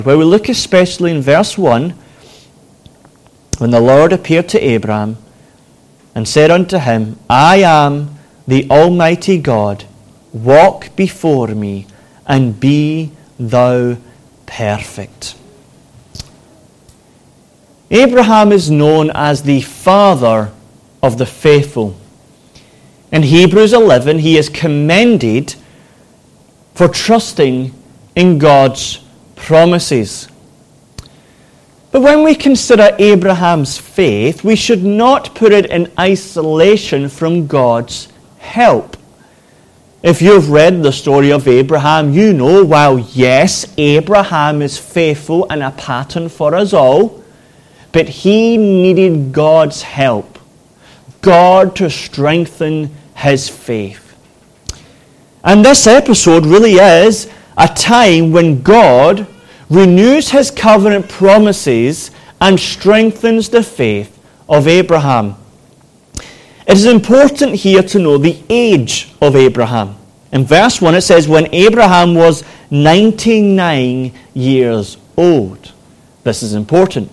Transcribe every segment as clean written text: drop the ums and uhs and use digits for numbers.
where we look especially in verse 1, when the Lord appeared to Abraham and said unto him, I am the Almighty God, walk before me and be thou perfect. Abraham is known as the father of the faithful. In Hebrews 11, he is commended for trusting in God's promises. But when we consider Abraham's faith, we should not put it in isolation from God's help. If you've read the story of Abraham, you know, while yes, Abraham is faithful and a pattern for us all, but he needed God's help, God to strengthen his faith. And this episode really is a time when God renews his covenant promises and strengthens the faith of Abraham. It is important here to know the age of Abraham. In verse 1 it says, when Abraham was 99 years old. This is important.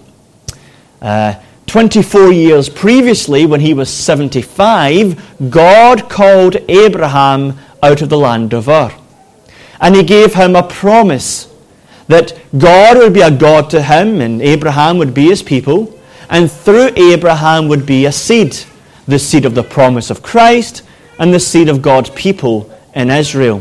24 years previously, when he was 75, God called Abraham out of the land of Ur. And he gave him a promise that God would be a God to him and Abraham would be his people, and through Abraham would be a seed, the seed of the promise of Christ and the seed of God's people in Israel.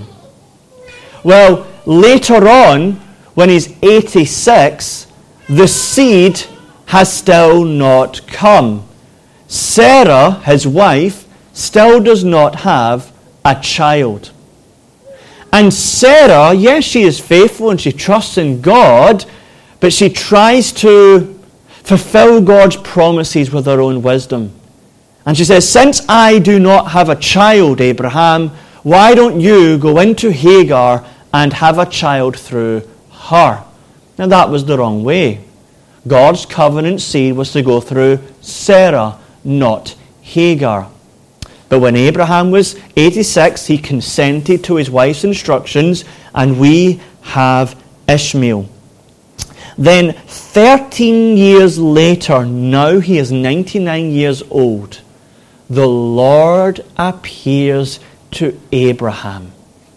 Well, later on, when he's 86, the seed has still not come. Sarah, his wife, still does not have a child. And Sarah, yes, she is faithful and she trusts in God, but she tries to fulfill God's promises with her own wisdom. And she says, since I do not have a child, Abraham, why don't you go into Hagar and have a child through her? Now that was the wrong way. God's covenant seed was to go through Sarah, not Hagar. But when Abraham was 86, he consented to his wife's instructions, and we have Ishmael. Then 13 years later, now he is 99 years old, the Lord appears to Abraham.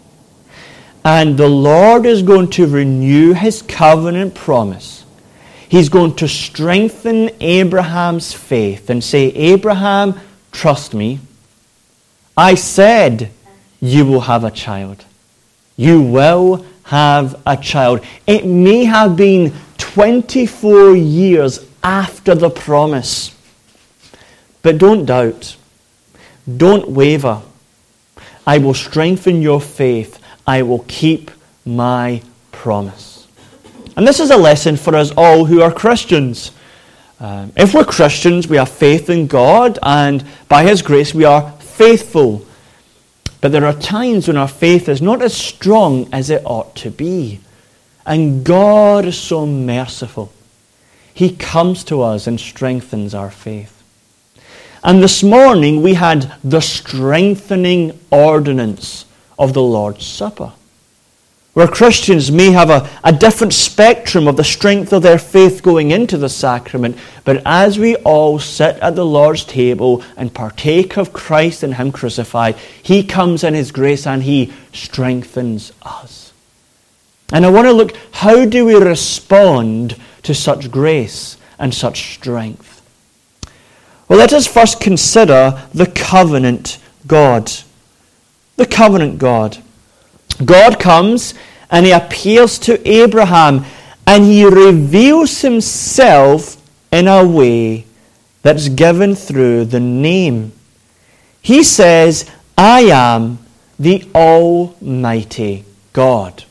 And the Lord is going to renew his covenant promise. He's going to strengthen Abraham's faith and say, Abraham, trust me. I said you will have a child. You will have a child. It may have been 24 years after the promise. But don't doubt. Don't waver. I will strengthen your faith. I will keep my promise. And this is a lesson for us all who are Christians. If we're Christians, we have faith in God, and by his grace we are faithful. But there are times when our faith is not as strong as it ought to be. And God is so merciful. He comes to us and strengthens our faith. And this morning we had the strengthening ordinance of the Lord's Supper, where Christians may have a different spectrum of the strength of their faith going into the sacrament, but as we all sit at the Lord's table and partake of Christ and him crucified, he comes in his grace and he strengthens us. And I want to look, how do we respond to such grace and such strength? Well, let us first consider the covenant God. The covenant God. God comes and he appeals to Abraham and he reveals himself in a way that's given through the name. He says, I am the Almighty God.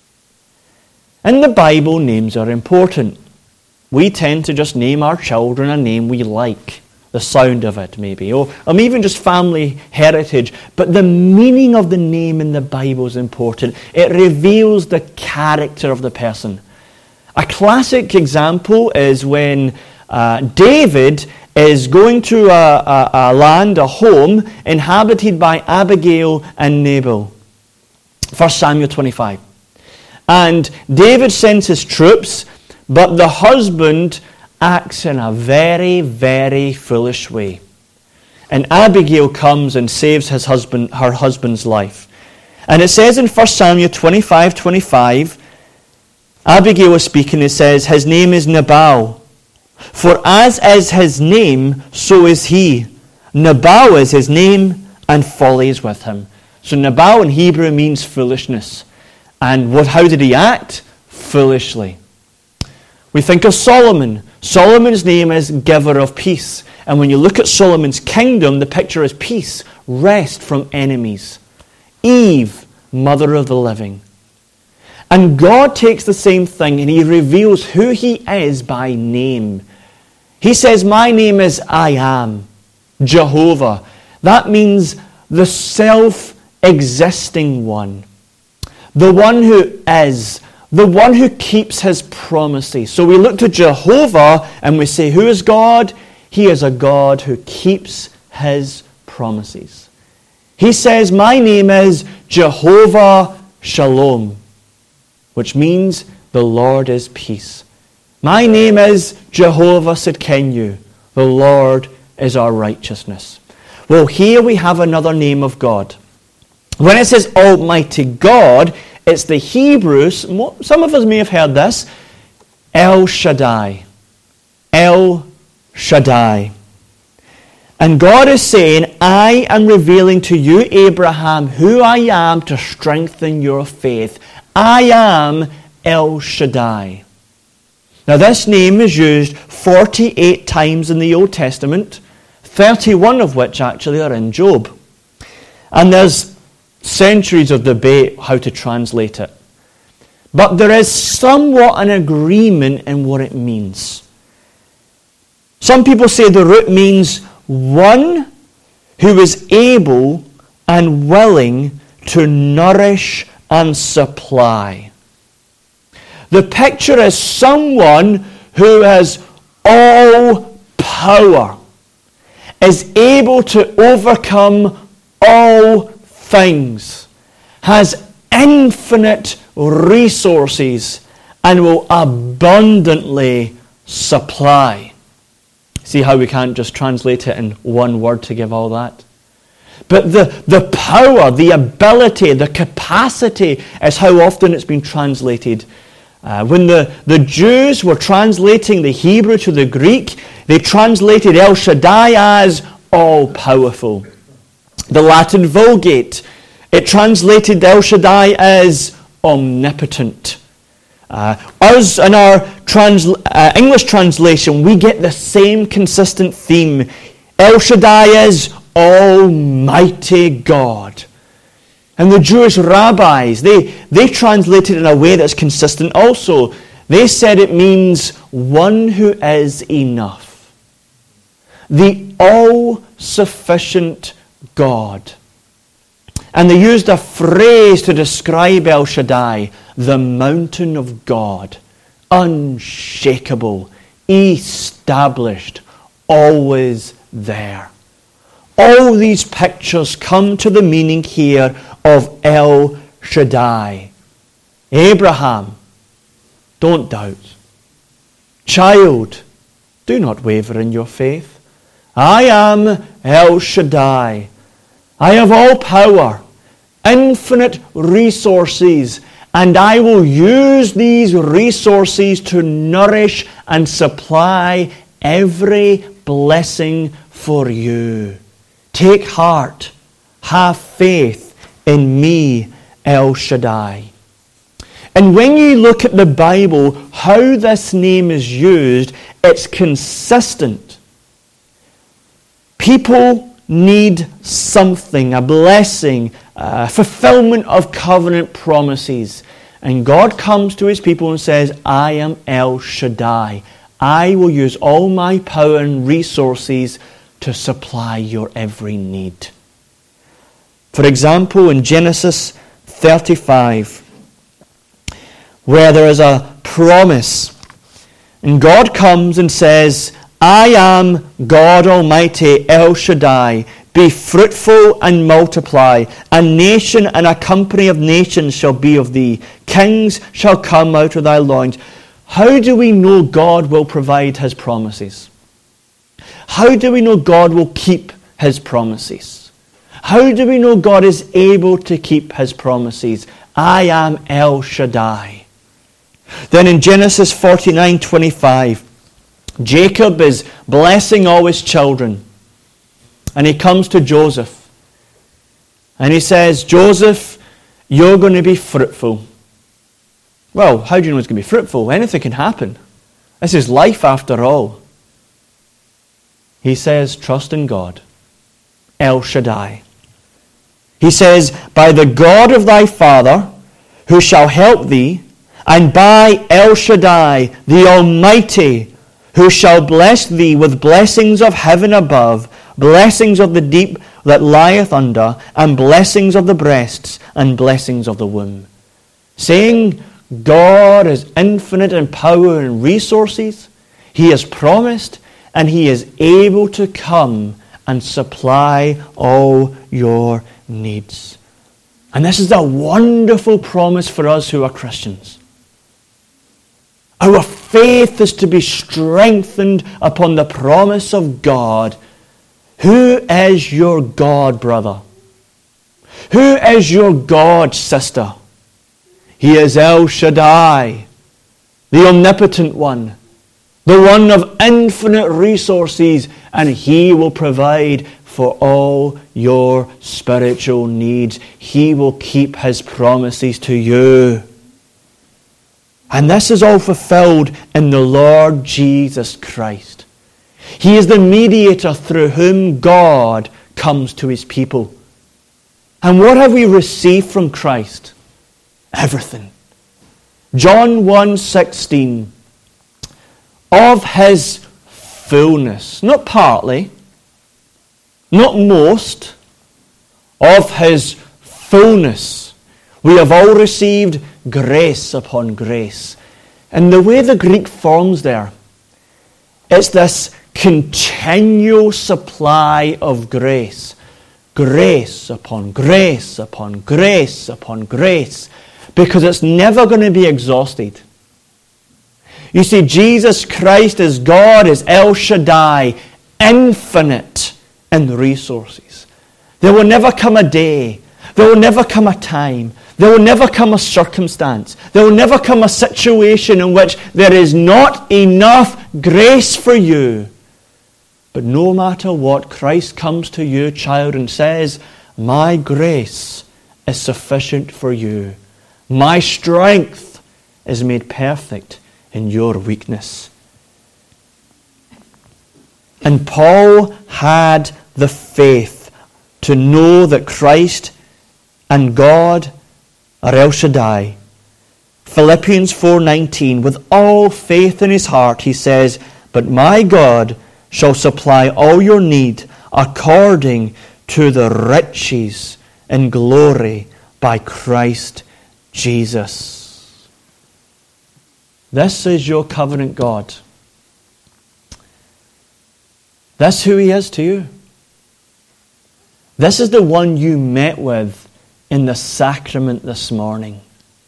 In the Bible, names are important. We tend to just name our children a name we like, the sound of it maybe, or even just family heritage. But the meaning of the name in the Bible is important. It reveals the character of the person. A classic example is when David is going to a land, a home, inhabited by Abigail and Nabal. 1 Samuel 25. And David sends his troops, but the husband acts in a very, very foolish way. And Abigail comes and saves her husband's life. And it says in 1 Samuel 25:25, Abigail was speaking, it says, his name is Nabal. For as is his name, so is he. Nabal is his name, and folly is with him. So Nabal in Hebrew means foolishness. And how did he act? Foolishly. We think of Solomon. Solomon's name is giver of peace. And when you look at Solomon's kingdom, the picture is peace, rest from enemies. Eve, mother of the living. And God takes the same thing and he reveals who he is by name. He says, my name is I am, Jehovah. That means the self-existing one. The one who is, the one who keeps his promises. So we look to Jehovah and we say, who is God? He is a God who keeps his promises. He says, my name is Jehovah Shalom, which means the Lord is peace. My name is Jehovah Sidkenu. The Lord is our righteousness. Well, here we have another name of God. When it says Almighty God, it's the Hebrew, some of us may have heard this, El Shaddai. El Shaddai. And God is saying, I am revealing to you, Abraham, who I am to strengthen your faith. I am El Shaddai. Now this name is used 48 times in the Old Testament, 31 of which actually are in Job. And there's centuries of debate how to translate it. But there is somewhat an agreement in what it means. Some people say the root means one who is able and willing to nourish and supply. The picture is someone who has all power, is able to overcome all things, has infinite resources, and will abundantly supply. See how we can't just translate it in one word to give all that? But the power, the ability, the capacity is how often it's been translated. When the Jews were translating the Hebrew to the Greek, they translated El Shaddai as all-powerful. The Latin Vulgate, it translated El Shaddai as omnipotent. Us in our English translation, we get the same consistent theme. El Shaddai is Almighty God. And the Jewish rabbis, they translated it in a way that's consistent also. They said it means one who is enough. The all-sufficient God. And they used a phrase to describe El Shaddai, the mountain of God, unshakable, established, always there. All these pictures come to the meaning here of El Shaddai. Abraham, don't doubt. Child, do not waver in your faith. I am El Shaddai. I have all power, infinite resources, and I will use these resources to nourish and supply every blessing for you. Take heart, have faith in me, El Shaddai. And when you look at the Bible, how this name is used, it's consistent. People need something, a blessing, a fulfillment of covenant promises. And God comes to his people and says, I am El Shaddai. I will use all my power and resources to supply your every need. For example, in Genesis 35, where there is a promise, and God comes and says, I am God Almighty, El Shaddai. Be fruitful and multiply. A nation and a company of nations shall be of thee. Kings shall come out of thy loins. How do we know God will provide his promises? How do we know God will keep his promises? How do we know God is able to keep his promises? I am El Shaddai. Then in Genesis 49:25, Jacob is blessing all his children. And he comes to Joseph. And he says, Joseph, you're going to be fruitful. Well, how do you know it's going to be fruitful? Anything can happen. This is life after all. He says, trust in God. El Shaddai. He says, by the God of thy father, who shall help thee, and by El Shaddai, the Almighty, who shall bless thee with blessings of heaven above, blessings of the deep that lieth under, and blessings of the breasts, and blessings of the womb. Saying God is infinite in power and resources. He has promised, and he is able to come and supply all your needs. And this is a wonderful promise for us who are Christians. Our faith is to be strengthened upon the promise of God. Who is your God, brother? Who is your God, sister? He is El Shaddai, the omnipotent one, the one of infinite resources, and he will provide for all your spiritual needs. He will keep his promises to you. And this is all fulfilled in the Lord Jesus Christ. He is the mediator through whom God comes to his people. And what have we received from Christ? Everything. John 1:16. Of his fullness. Not partly. Not most. Of his fullness. We have all received grace upon grace. And the way the Greek forms there, it's this continual supply of grace. Grace upon grace upon grace upon grace. Because it's never going to be exhausted. You see, Jesus Christ as God is El Shaddai, infinite in resources. There will never come a day, there will never come a time, there will never come a circumstance, there will never come a situation in which there is not enough grace for you. But no matter what, Christ comes to you, child, and says, my grace is sufficient for you. My strength is made perfect in your weakness. And Paul had the faith to know that Christ and God are El Shaddai. Philippians 4:19, with all faith in his heart, he says, but my God shall supply all your need according to the riches in glory by Christ Jesus. This is your covenant God. That's who he is to you. This is the one you met with in the sacrament this morning.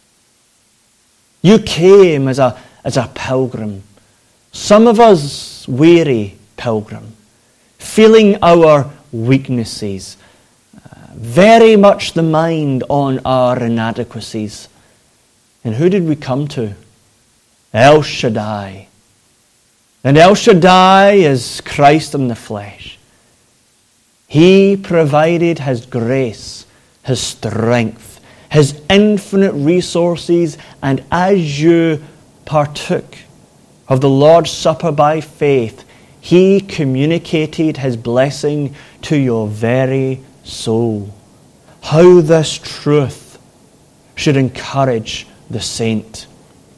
You came as a pilgrim. Some of us weary pilgrim, feeling our weaknesses, very much the mind on our inadequacies. And who did we come to? El Shaddai. And El Shaddai is Christ in the flesh. He provided his grace, his strength, his infinite resources, and as you partook of the Lord's Supper by faith, he communicated his blessing to your very soul. How this truth should encourage the saint.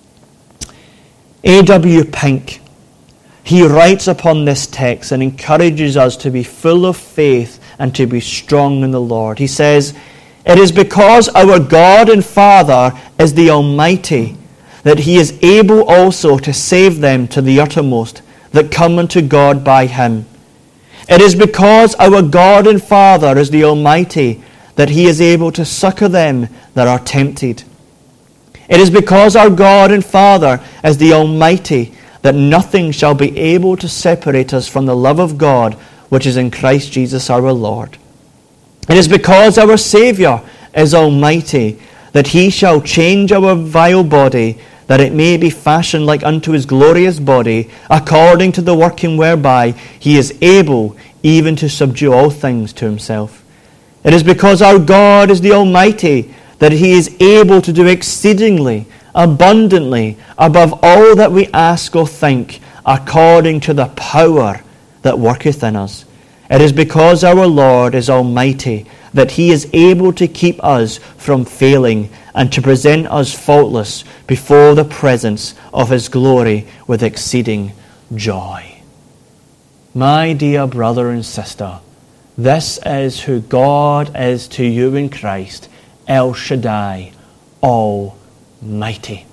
A.W. Pink, he writes upon this text and encourages us to be full of faith and to be strong in the Lord. He says, it is because our God and Father is the Almighty that he is able also to save them to the uttermost that come unto God by him. It is because our God and Father is the Almighty that He is able to succor them that are tempted. It is because our God and Father is the Almighty that nothing shall be able to separate us from the love of God which is in Christ Jesus our Lord. It is because our Saviour is Almighty that He shall change our vile body, that it may be fashioned like unto His glorious body, according to the working whereby He is able even to subdue all things to Himself. It is because our God is the Almighty that He is able to do exceedingly, abundantly, above all that we ask or think, according to the power that worketh in us. It is because our Lord is Almighty that He is able to keep us from failing and to present us faultless before the presence of His glory with exceeding joy. My dear brother and sister, this is who God is to you in Christ, El Shaddai, Almighty.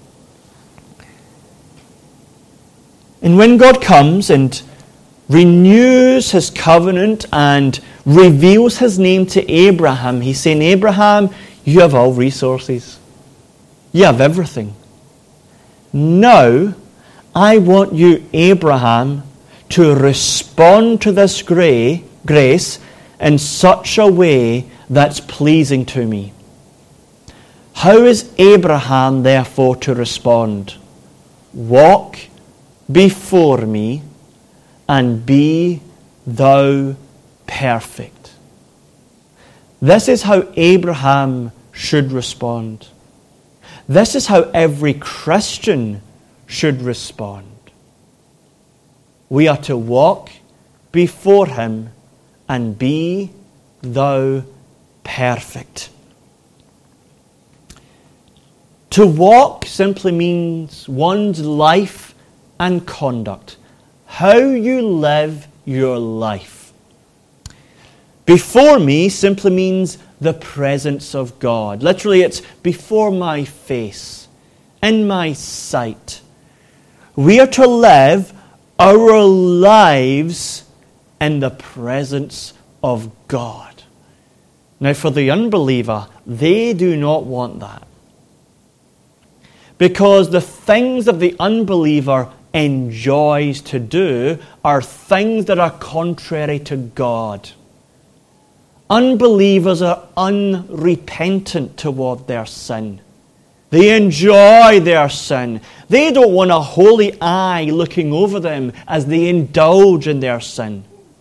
And when God comes and renews His covenant and reveals His name to Abraham, He's saying, Abraham, you have all resources. You have everything. Now, I want you, Abraham, to respond to this grace in such a way that's pleasing to me. How is Abraham, therefore, to respond? Walk before me and be thou perfect. This is how Abraham should respond. This is how every Christian should respond. We are to walk before Him and be thou perfect. To walk simply means one's life and conduct. How you live your life. Before me simply means the presence of God. Literally, it's before my face, in my sight. We are to live our lives in the presence of God. Now, for the unbeliever, they do not want that. Because the things that the unbeliever enjoys to do are things that are contrary to God. Unbelievers are unrepentant toward their sin. They enjoy their sin. They don't want a holy eye looking over them as they indulge in their sin.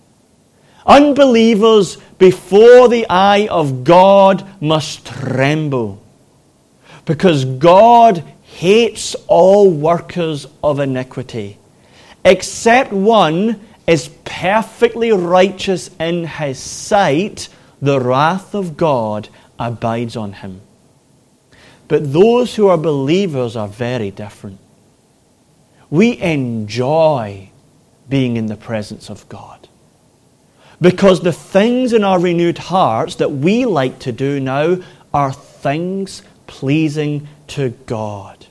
Unbelievers before the eye of God must tremble, because God hates all workers of iniquity, except one is perfectly righteous in His sight. The wrath of God abides on him. But those who are believers are very different. We enjoy being in the presence of God, because the things in our renewed hearts that we like to do now are things pleasing to God.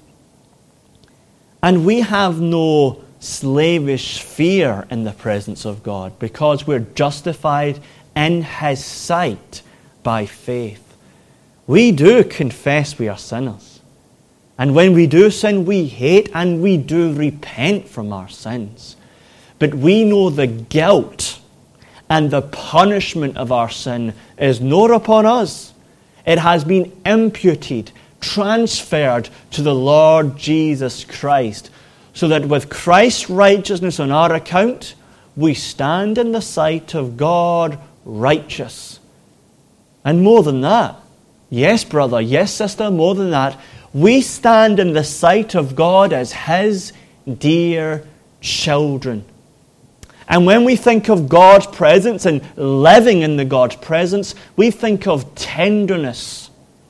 And we have no slavish fear in the presence of God, because we're justified in His sight by faith. We do confess we are sinners. And when we do sin, we hate and we do repent from our sins. But we know the guilt and the punishment of our sin is not upon us. It has been imputed, transferred to the Lord Jesus Christ, so that with Christ's righteousness on our account, we stand in the sight of God righteous. And more than that, yes, brother, yes, sister, more than that, we stand in the sight of God as His dear children. And when we think of God's presence and living in the God's presence, we think of tenderness,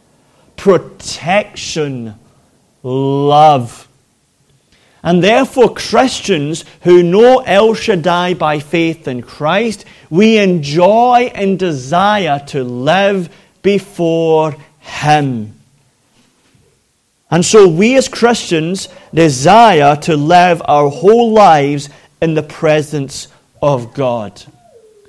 protection, love. And therefore, Christians who know El Shaddai by faith in Christ, we enjoy and desire to live before Him. And so we as Christians desire to live our whole lives in the presence of God.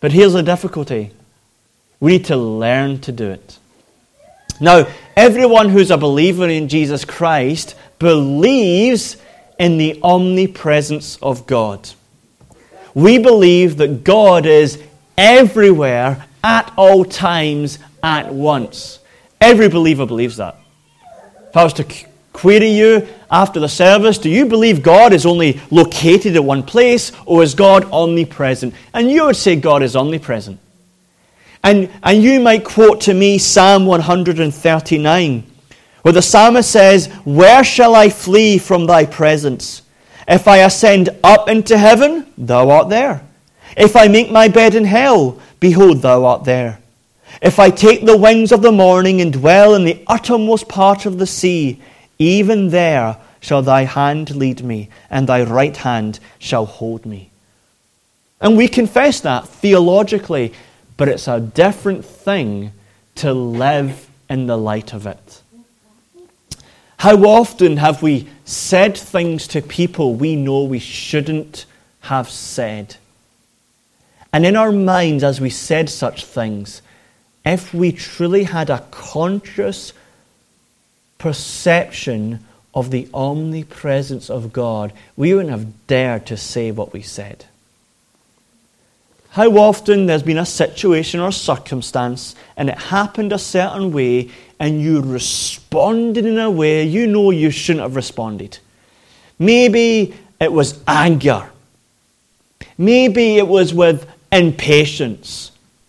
But here's the difficulty. We need to learn to do it. Now, everyone who's a believer in Jesus Christ believes in the omnipresence of God. We believe that God is everywhere, at all times, at once. Every believer believes that. If I was to query you after the service, do you believe God is only located at one place, or is God omnipresent? And you would say God is omnipresent. And you might quote to me Psalm 139, where the psalmist says, "Where shall I flee from thy presence? If I ascend up into heaven, thou art there. If I make my bed in hell, behold, thou art there. If I take the wings of the morning and dwell in the uttermost part of the sea, even there shall thy hand lead me, and thy right hand shall hold me." And we confess that theologically, but it's a different thing to live in the light of it. How often have we said things to people we know we shouldn't have said? And in our minds, as we said such things, if we truly had a conscious perception of the omnipresence of God, we wouldn't have dared to say what we said. How often there's been a situation or circumstance and it happened a certain way and you responded in a way you know you shouldn't have responded. Maybe it was anger. Maybe it was with impatience.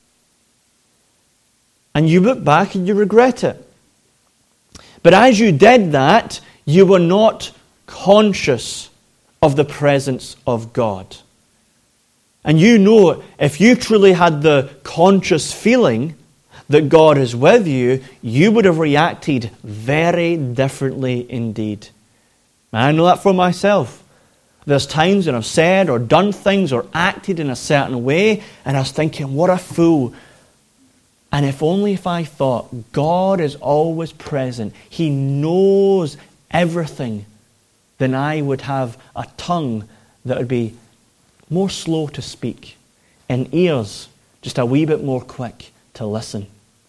And you look back and you regret it. But as you did that, you were not conscious of the presence of God. And you know, if you truly had the conscious feeling that God is with you, you would have reacted very differently indeed. I know that for myself. There's times when I've said or done things or acted in a certain way, and I was thinking, what a fool. And if only if I thought, God is always present, He knows everything, then I would have a tongue that would be more slow to speak, and ears just a wee bit more quick to listen.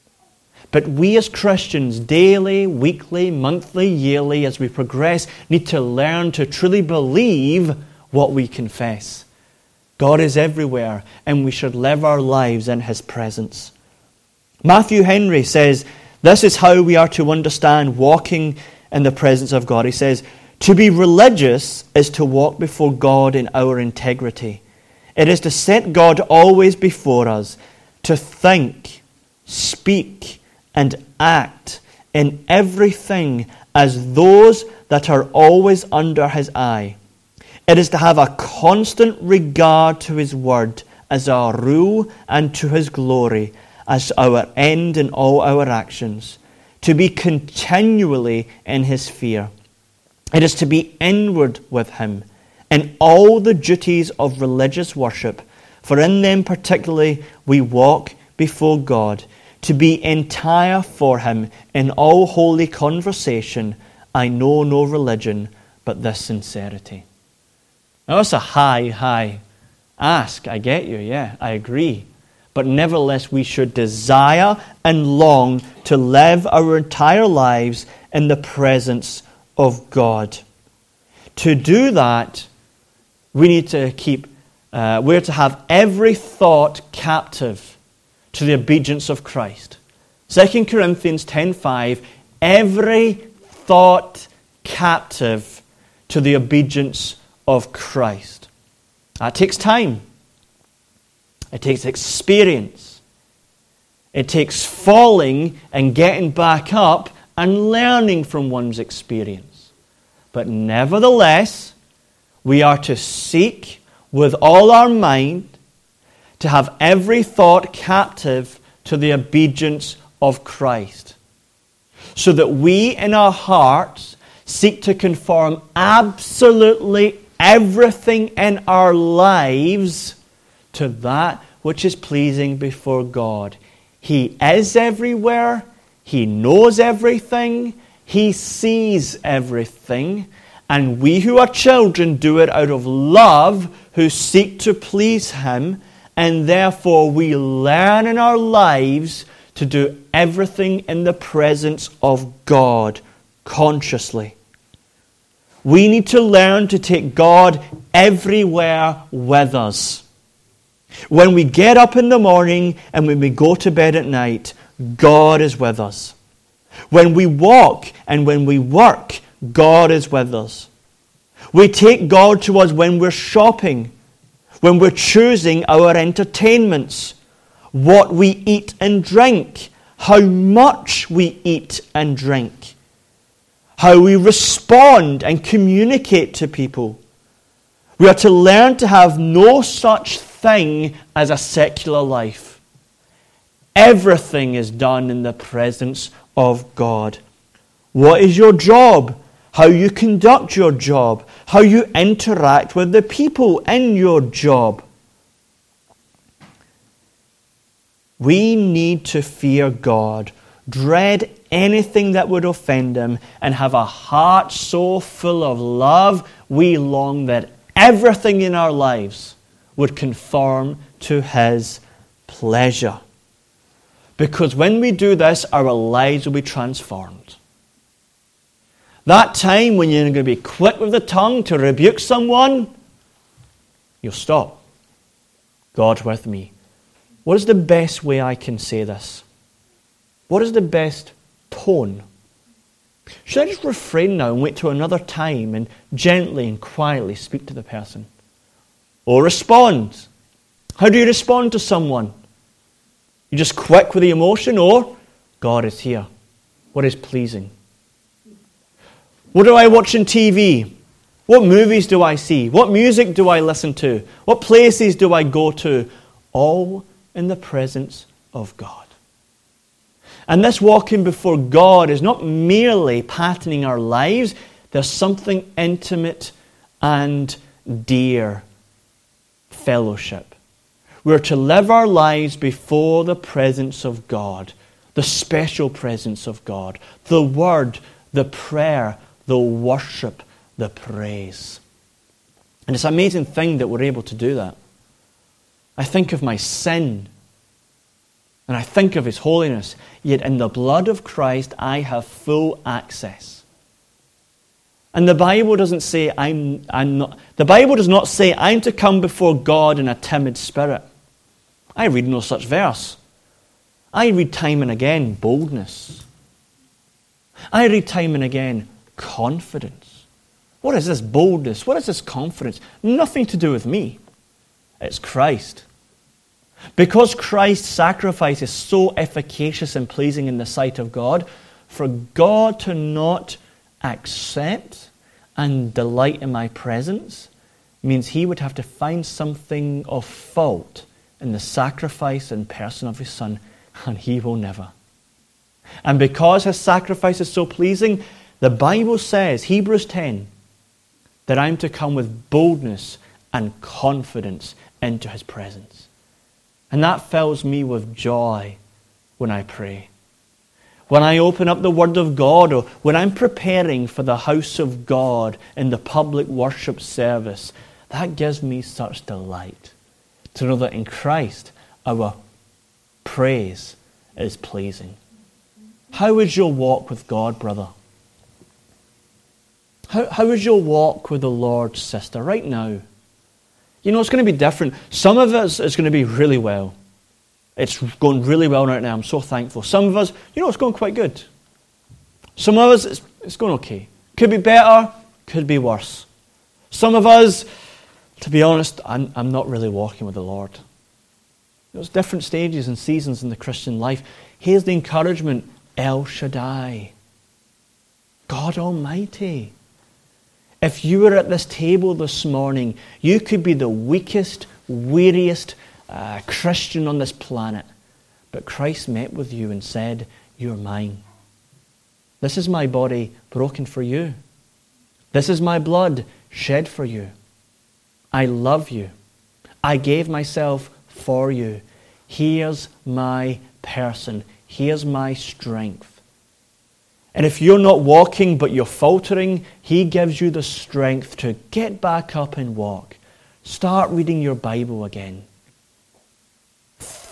But we as Christians, daily, weekly, monthly, yearly, as we progress, need to learn to truly believe what we confess. God is everywhere, and we should live our lives in His presence. Matthew Henry says, this is how we are to understand walking in the presence of God. He says, to be religious is to walk before God in our integrity. It is to set God always before us, to think, speak, and act in everything as those that are always under His eye. It is to have a constant regard to His word as our rule and to His glory as our end in all our actions. To be continually in His fear. It is to be inward with Him in all the duties of religious worship, for in them particularly we walk before God, to be entire for Him in all holy conversation. I know no religion but this sincerity. Now that's a high ask. I get you, yeah, I agree. But nevertheless, we should desire and long to live our entire lives in the presence of God. To do that, we need to we're to have every thought captive to the obedience of Christ. 2 Corinthians 10:5, every thought captive to the obedience of Christ. That takes time. It takes experience. It takes falling and getting back up and learning from one's experience. But nevertheless, we are to seek with all our mind to have every thought captive to the obedience of Christ, so that we in our hearts seek to conform absolutely everything in our lives to that which is pleasing before God. He is everywhere. He knows everything. He sees everything. And we who are children do it out of love, who seek to please Him, and therefore we learn in our lives to do everything in the presence of God consciously. We need to learn to take God everywhere with us. When we get up in the morning and when we go to bed at night, God is with us. When we walk and when we work, God is with us. We take God to us when we're shopping, when we're choosing our entertainments, what we eat and drink, how much we eat and drink, how we respond and communicate to people. We are to learn to have no such thing as a secular life. Everything is done in the presence of God. What is your job? How you conduct your job? How you interact with the people in your job? We need to fear God, dread anything that would offend Him, and have a heart so full of love we long that everything in our lives would conform to His pleasure. Because when we do this, our lives will be transformed. That time when you're going to be quick with the tongue to rebuke someone, you'll stop. God's with me. What is the best way I can say this? What is the best tone? Should I just refrain now and wait till another time and gently and quietly speak to the person? Or respond? How do you respond to someone? You just quick with the emotion, or God is here. What is pleasing? What do I watch on TV? What movies do I see? What music do I listen to? What places do I go to? All in the presence of God. And this walking before God is not merely patterning our lives. There's something intimate and dear. Fellowship. We're to live our lives before the presence of God, the special presence of God, the word, the prayer, the worship, the praise. And it's an amazing thing that we're able to do that. I think of my sin, and I think of His holiness, yet in the blood of Christ I have full access. And the Bible doesn't say the Bible does not say I'm to come before God in a timid spirit. I read no such verse. I read time and again boldness. I read time and again confidence. What is this boldness? What is this confidence? Nothing to do with me. It's Christ. Because Christ's sacrifice is so efficacious and pleasing in the sight of God, for God to not accept and delight in my presence means He would have to find something of fault in the sacrifice and person of His Son, and He will never. And because His sacrifice is so pleasing, the Bible says, Hebrews 10, that I'm to come with boldness and confidence into His presence. And that fills me with joy when I pray. When I open up the Word of God, or when I'm preparing for the house of God in the public worship service, that gives me such delight to know that in Christ our praise is pleasing. How is your walk with God, brother? How is your walk with the Lord, sister, right now? You know, it's going to be different. Some of us, it's going to be really well. It's going really well right now. I'm so thankful. Some of us, you know, it's going quite good. Some of us, it's going okay. Could be better, could be worse. Some of us, to be honest, I'm not really walking with the Lord. There's different stages and seasons in the Christian life. Here's the encouragement, El Shaddai, God Almighty. If you were at this table this morning, you could be the weakest, weariest Christian on this planet. But Christ met with you and said, you're mine. This is my body broken for you. This is my blood shed for you. I love you. I gave myself for you. Here's my person. Here's my strength. And if you're not walking but you're faltering, He gives you the strength to get back up and walk. Start reading your Bible again.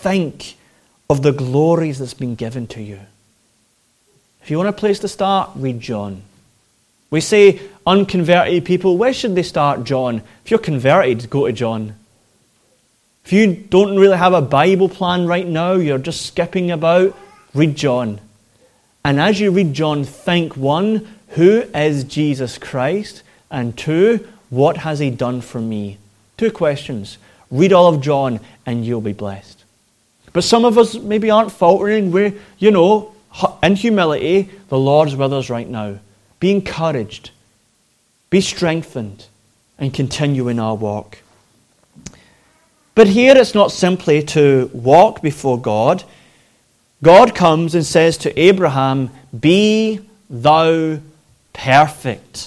think of the glories that's been given to you. If you want a place to start, read John. We say unconverted people, where should they start? John. If you're converted, go to John. If you don't really have a Bible plan right now, you're just skipping about, read John. And as you read John, think, 1, who is Jesus Christ? And 2, what has he done for me? 2 questions. Read all of John and you'll be blessed. But some of us maybe aren't faltering. We're, in humility, the Lord's with us right now. Be encouraged. Be strengthened. And continue in our walk. But here it's not simply to walk before God. God comes and says to Abraham, be thou perfect.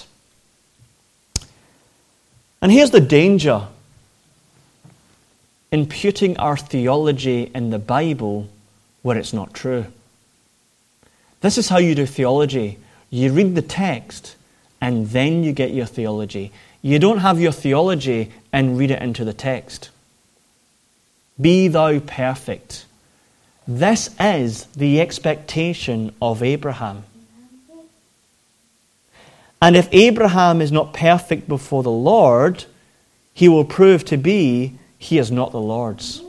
And here's the danger in putting our theology in the Bible where it's not true. This is how you do theology. You read the text and then you get your theology. You don't have your theology and read it into the text. Be thou perfect. This is the expectation of Abraham. And if Abraham is not perfect before the Lord, he will prove to be, he is not the Lord's.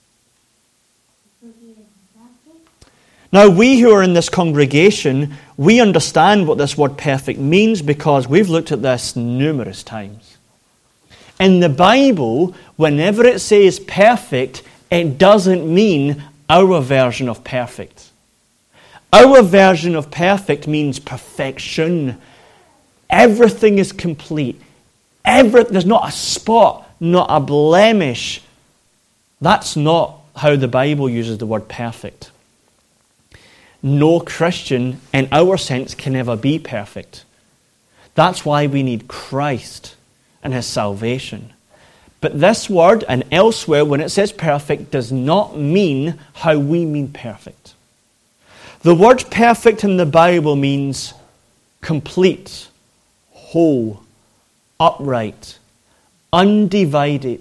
Now, we who are in this congregation, we understand what this word perfect means because we've looked at this numerous times. In the Bible, whenever it says perfect, it doesn't mean our version of perfect. Our version of perfect means perfection. Everything is complete. There's not a spot, not a blemish. That's not how the Bible uses the word perfect. No Christian, in our sense, can ever be perfect. That's why we need Christ and his salvation. But this word and elsewhere, when it says perfect, does not mean how we mean perfect. The word perfect in the Bible means complete, whole, upright, undivided,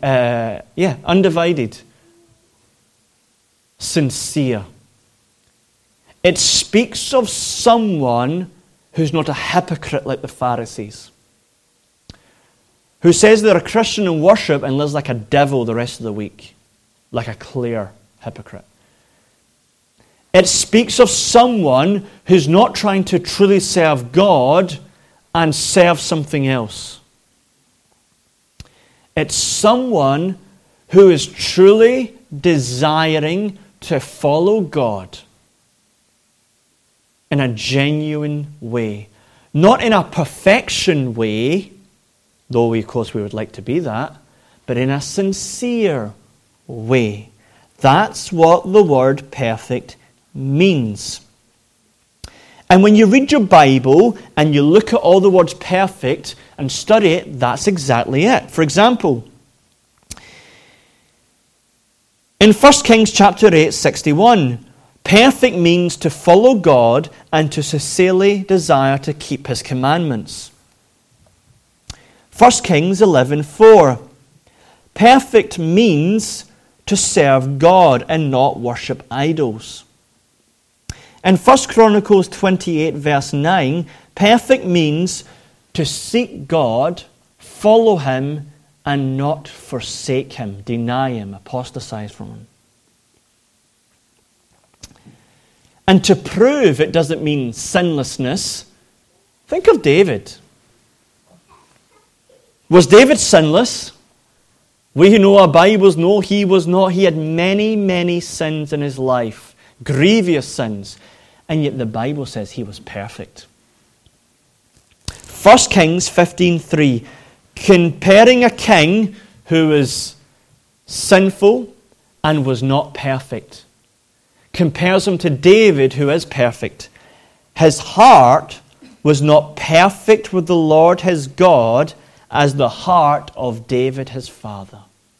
sincere. It speaks of someone who's not a hypocrite like the Pharisees, who says they're a Christian in worship and lives like a devil the rest of the week, like a clear hypocrite. It speaks of someone who's not trying to truly serve God and serve something else. It's someone who is truly desiring to follow God in a genuine way. Not in a perfection way, though of course we would like to be that, but in a sincere way. That's what the word perfect means. And when you read your Bible and you look at all the words perfect and study it, that's exactly it. For example, in 1 Kings chapter 8, 61, perfect means to follow God and to sincerely desire to keep his commandments. 1 Kings 11:4. Perfect means to serve God and not worship idols. In 1 Chronicles 28 verse 9, perfect means to seek God, follow him, and not forsake him, deny him, apostatize from him. And to prove it doesn't mean sinlessness. Think of David. Was David sinless? We who know our Bibles know he was not. He had many, many sins in his life. Grievous sins. And yet the Bible says he was perfect. 1 Kings 15:3. Comparing a king who was sinful and was not perfect. Compares him to David, who is perfect. His heart was not perfect with the Lord his God as the heart of David his father.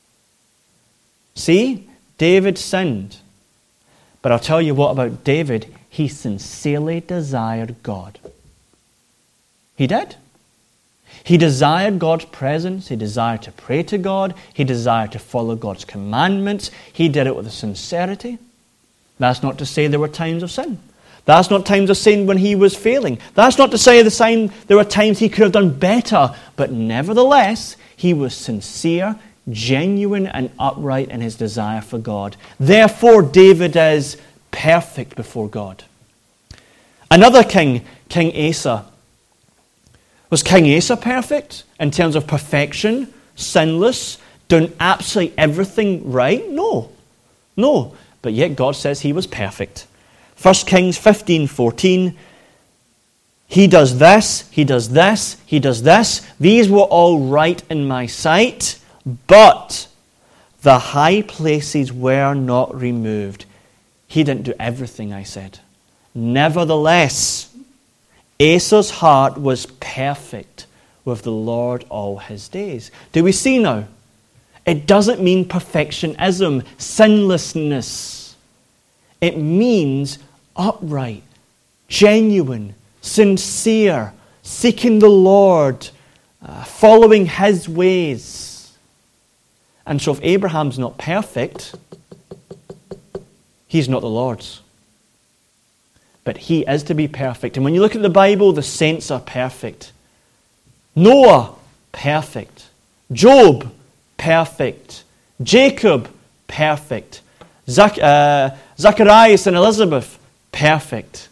See, David sinned. But I'll tell you what about David. He sincerely desired God. He did. He desired God's presence. He desired to pray to God. He desired to follow God's commandments. He did it with a sincerity. That's not to say there were times of sin. That's not times of sin when he was failing. That's not to say there were times he could have done better. But nevertheless, he was sincere, genuine, and upright in his desire for God. Therefore, David is perfect before God. Another king, King Asa. Was King Asa perfect in terms of perfection, sinless, doing absolutely everything right? No. But yet God says he was perfect. 1 Kings 15:14. He does this, he does this, he does this. These were all right in my sight, but the high places were not removed. He didn't do everything I said. Nevertheless, Asa's heart was perfect with the Lord all his days. Do we see now? It doesn't mean perfectionism, sinlessness. It means upright, genuine, sincere, seeking the Lord, following his ways. And so if Abraham's not perfect, he's not the Lord's. But he is to be perfect. And when you look at the Bible, the saints are perfect. Noah, perfect. Job, perfect. Jacob, perfect. Zacharias and Elizabeth, perfect.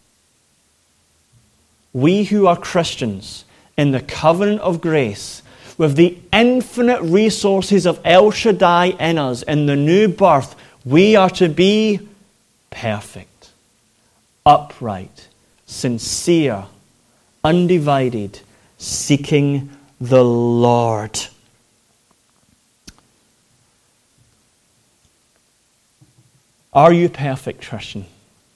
We who are Christians in the covenant of grace, with the infinite resources of El Shaddai in us, in the new birth, we are to be perfect. Upright, sincere, undivided, seeking the Lord. Are you perfect, Christian?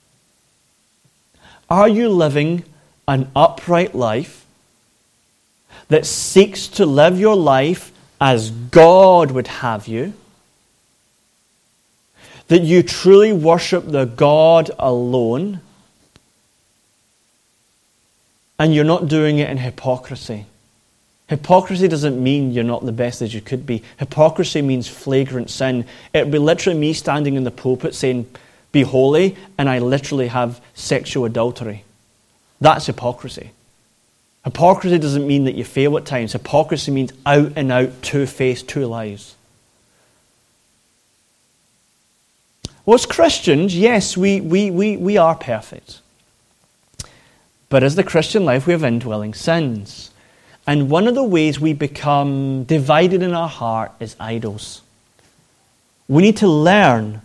Are you living an upright life that seeks to live your life as God would have you? That you truly worship the God alone? And you're not doing it in hypocrisy. Hypocrisy doesn't mean you're not the best as you could be. Hypocrisy means flagrant sin. It would be literally me standing in the pulpit saying, be holy, and I literally have sexual adultery. That's hypocrisy. Hypocrisy doesn't mean that you fail at times. Hypocrisy means out and out, two-faced, two lies. Well, as Christians, yes, we are perfect. But as the Christian life, we have indwelling sins. And one of the ways we become divided in our heart is idols. We need to learn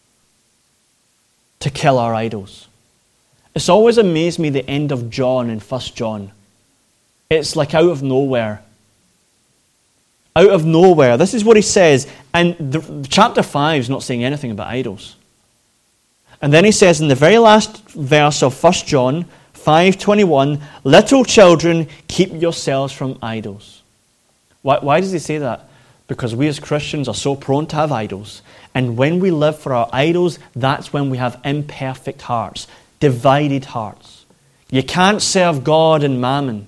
to kill our idols. It's always amazed me the end of John in 1 John. It's like out of nowhere. Out of nowhere. This is what he says. And chapter 5 is not saying anything about idols. And then he says in the very last verse of 1 John 5:21, little children, keep yourselves from idols. Why does he say that? Because we as Christians are so prone to have idols. And when we live for our idols, that's when we have imperfect hearts, divided hearts. You can't serve God and mammon.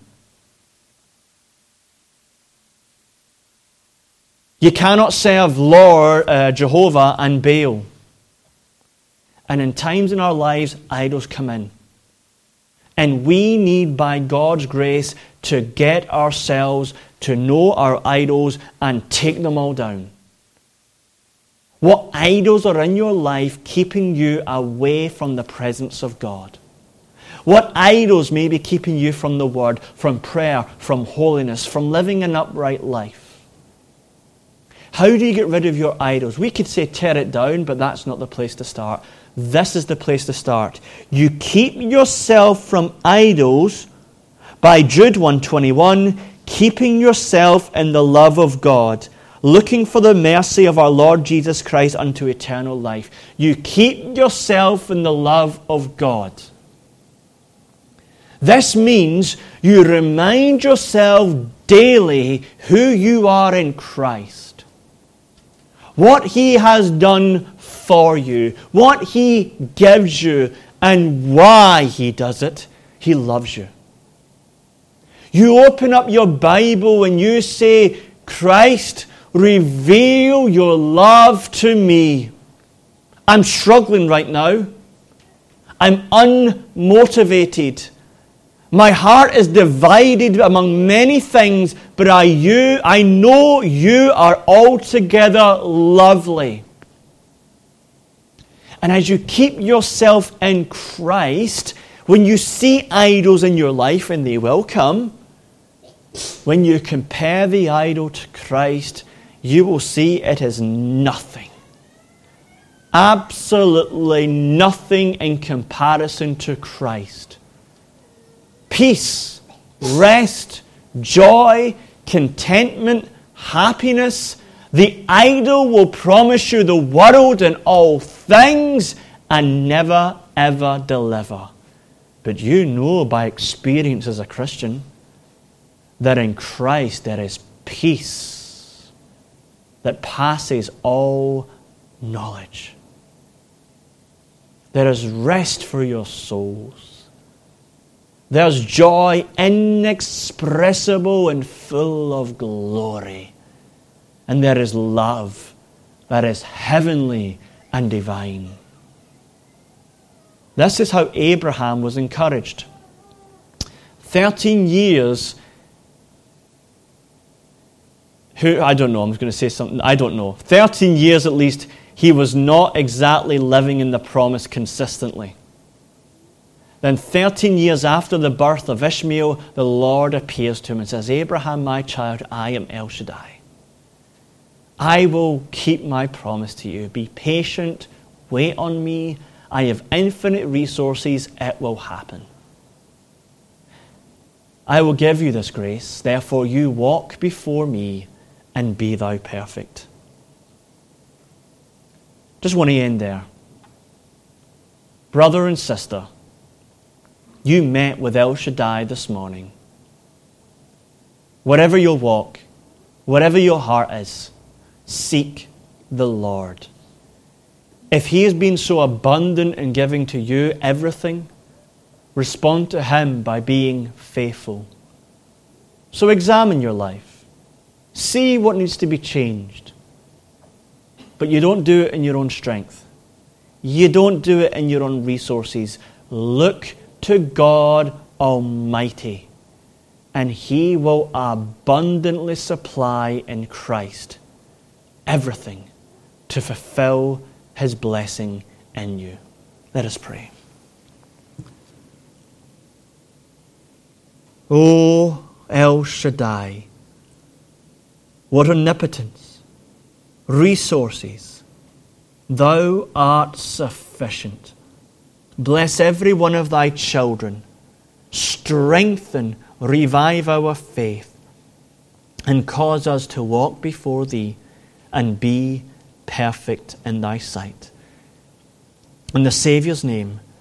You cannot serve Lord Jehovah and Baal. And in times in our lives, idols come in. And we need, by God's grace, to get ourselves to know our idols and take them all down. What idols are in your life keeping you away from the presence of God? What idols may be keeping you from the Word, from prayer, from holiness, from living an upright life? How do you get rid of your idols? We could say tear it down, but that's not the place to start. This is the place to start. You keep yourself from idols by Jude 1:21, keeping yourself in the love of God, looking for the mercy of our Lord Jesus Christ unto eternal life. You keep yourself in the love of God. This means you remind yourself daily who you are in Christ. What He has done for you, what He gives you, and why He does it. He loves you. You open up your Bible and you say, Christ, reveal your love to me. I'm struggling right now. I'm unmotivated. My heart is divided among many things, but I know you are altogether lovely. And as you keep yourself in Christ, when you see idols in your life, and they will come, when you compare the idol to Christ, you will see it is nothing. Absolutely nothing in comparison to Christ. Peace, rest, joy, contentment, happiness. The idol will promise you the world and all things and never ever deliver. But you know by experience as a Christian that in Christ there is peace that passes all knowledge. There is rest for your souls. There's joy inexpressible and full of glory. And there is love that is heavenly and divine. This is how Abraham was encouraged. 13 years, I don't know, I'm going to say something, I don't know. 13 years at least, he was not exactly living in the promise consistently. Then 13 years after the birth of Ishmael, the Lord appears to him and says, Abraham, my child, I am El Shaddai. I will keep my promise to you. Be patient, wait on me. I have infinite resources, it will happen. I will give you this grace, therefore you walk before me and be thou perfect. Just want to end there. Brother and sister, you met with El Shaddai this morning. Whatever your walk, whatever your heart is, seek the Lord. If He has been so abundant in giving to you everything, respond to Him by being faithful. So examine your life. See what needs to be changed. But you don't do it in your own strength. You don't do it in your own resources. Look to God Almighty, and He will abundantly supply in Christ everything to fulfill His blessing in you. Let us pray. O El Shaddai, what omnipotence, resources, Thou art sufficient. Bless every one of Thy children. Strengthen, revive our faith, and cause us to walk before Thee and be perfect in Thy sight. In the Saviour's name,